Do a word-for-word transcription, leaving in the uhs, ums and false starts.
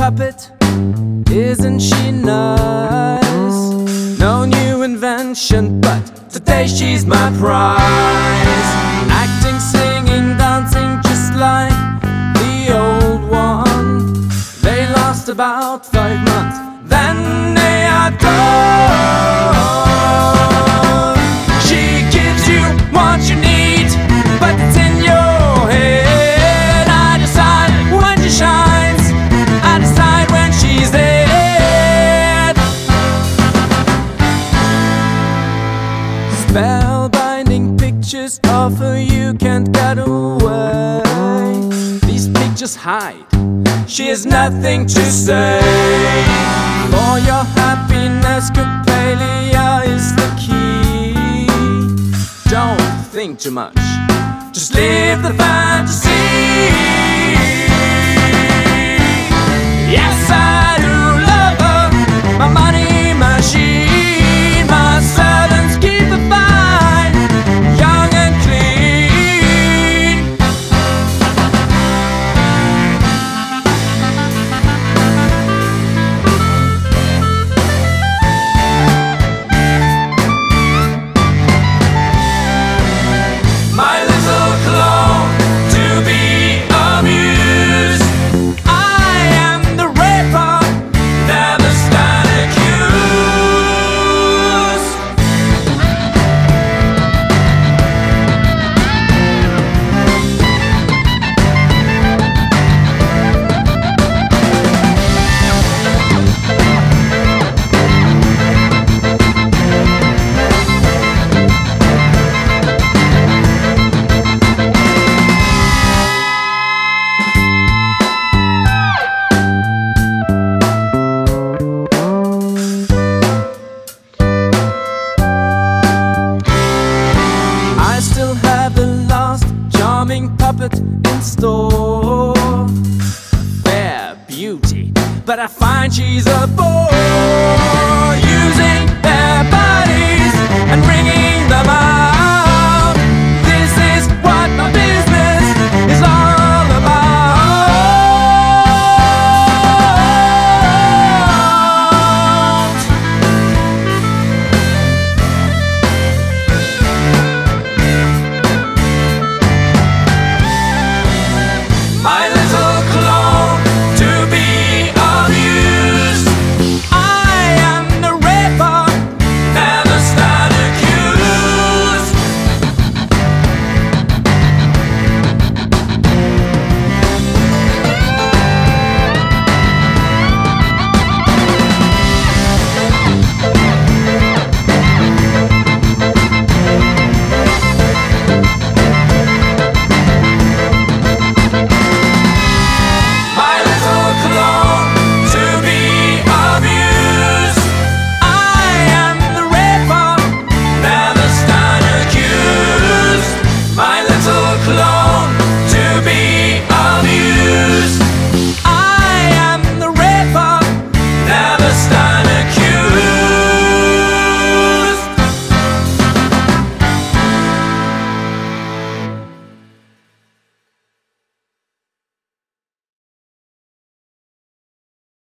puppet, isn't she nice? No new invention, but today she's my prize. Acting, singing, dancing just like the old one. They last about five months, then they are gone. She gives you what you need, but it's in your head. I decide when she shines, I decide when she's dead. Spellbinding pictures of her you can't get away. These pictures hide, she has nothing to say. For your happiness, Coppelia is the key. Don't think too much, just live the fantasy. Yes, I do love her, my money machine. My servants keep her fine, young and clean. My little clone, to be amused. I am the raper, never stand accused. I still have the last charming puppet in store. Fair beauty, but I find she's a bore. Using